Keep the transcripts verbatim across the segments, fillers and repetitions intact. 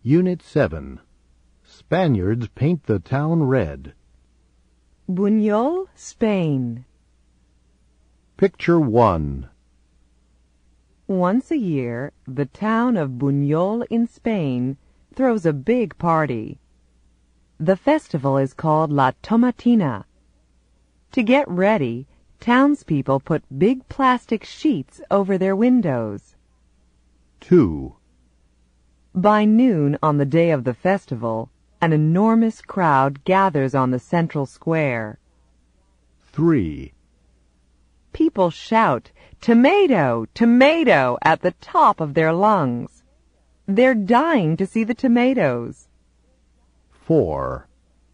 Unit seven. Spaniards paint the town red. Buñol, Spain. Picture one. Once a year, the town of Buñol in Spain throws a big party. The festival is called La Tomatina. To get ready, townspeople put big plastic sheets over their windows. Two. By noon on the day of the festival, an enormous crowd gathers on the central square. Three. People shout, "Tomato! Tomato!" at the top of their lungs. They're dying to see the tomatoes. Four.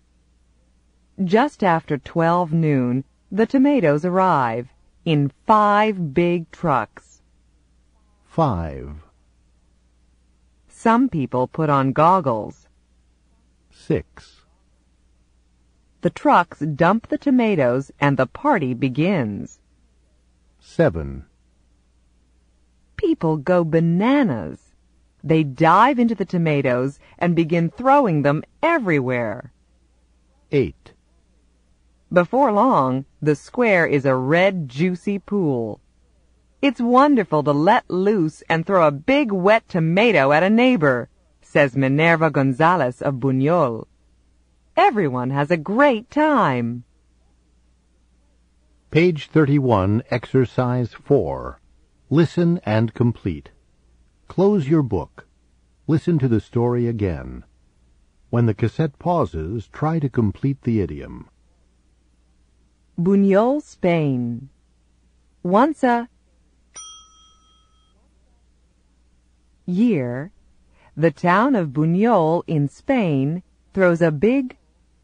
Just after twelve noon, the tomatoes arrive in five big trucks. Five. Some people put on goggles. Six. The trucks dump the tomatoes and the party begins. Seven. People go bananas. They dive into the tomatoes and begin throwing them everywhere. Eight. Before long, the square is a red, juicy pool. It's wonderful to let loose and throw a big wet tomato at a neighbor, says Minerva Gonzalez of Buñol. Everyone has a great time. Page thirty-one, Exercise four. Listen and complete. Close your book. Listen to the story again. When the cassette pauses, try to complete the idiom. Buñol, Spain. Once a year, the town of Buñol in Spain throws a big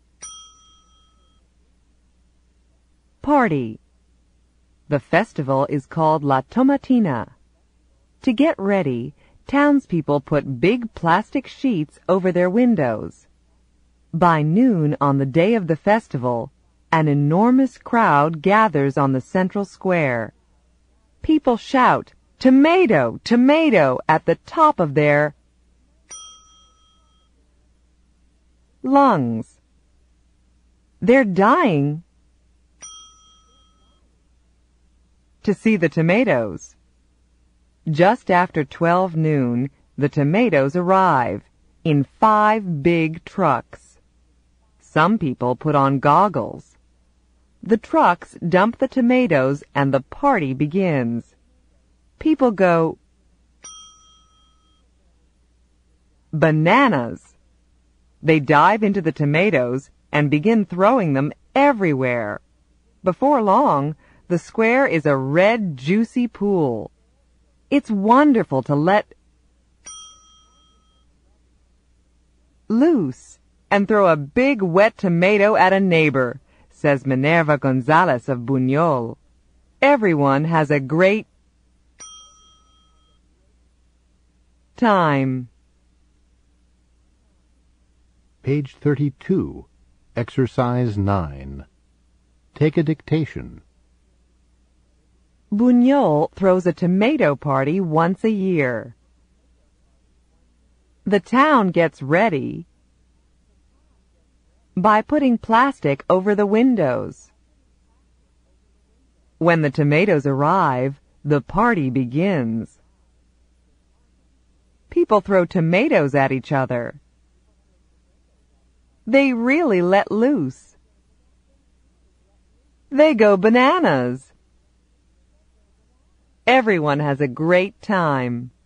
party. The festival is called La Tomatina. To get ready, townspeople put big plastic sheets over their windows. By noon on the day of the festival, an enormous crowd gathers on the central square. People shout, "Tomato! Tomato!" at the top of their lungs. They're dying to see the tomatoes. Just after twelve noon, the tomatoes arrive in five big trucks. Some people put on goggles. The trucks dump the tomatoes and the party begins. People go bananas. They dive into the tomatoes and begin throwing them everywhere. Before long, the square is a red, juicy pool. It's wonderful to let loose and throw a big wet tomato at a neighbor, says Minerva Gonzalez of Buñol. Everyone has a great time. Page thirty-two, Exercise nine. Take a dictation. Buñol throws a tomato party once a year. The town gets ready by putting plastic over the windows. When the tomatoes arrive, the party begins. People throw tomatoes at each other. They really let loose. They go bananas. Everyone has a great time.